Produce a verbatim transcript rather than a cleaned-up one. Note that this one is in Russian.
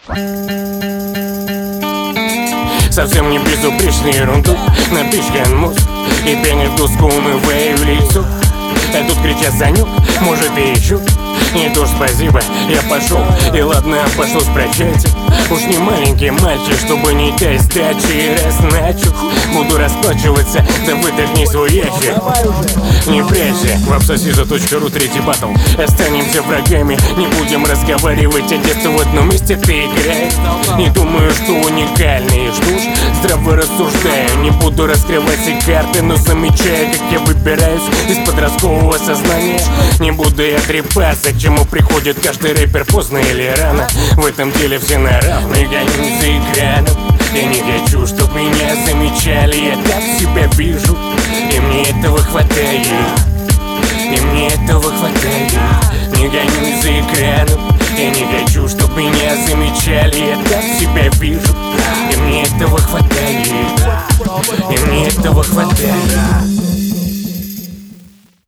Совсем не безупречную ерунду напичкан мозг и пенит в доску, умываю лицо. А тут кричат: Санек, может и еще. Нет уж, спасибо, я пошел. И ладно, пошел с прощайте. Уж не маленький мальчик, чтобы не дать сдачи. И раз начал, буду расплачиваться, да выдохни свой ящик. Не прячься, вапсосиза точка ру, третий батл. Останемся врагами, не будем разговаривать, а детство в одном месте ты играешь. Не думаю, что уникальный, жду ж, здраво рассуждаю. Не буду раскрывать все карты, но замечаю, как я выбираюсь из подросткового сознания. Не буду я трепаться, к чему приходит каждый рэпер поздно или рано. В этом деле все на равных, гонюсь за экраном. Я не хочу, чтоб меня замечали, я так себя вижу, и мне этого хватает. И мне этого хватает. Не гонюсь за экраном. Я не хочу, чтоб меня замечали, я так себя вижу, и мне этого хватает. И мне этого хватает.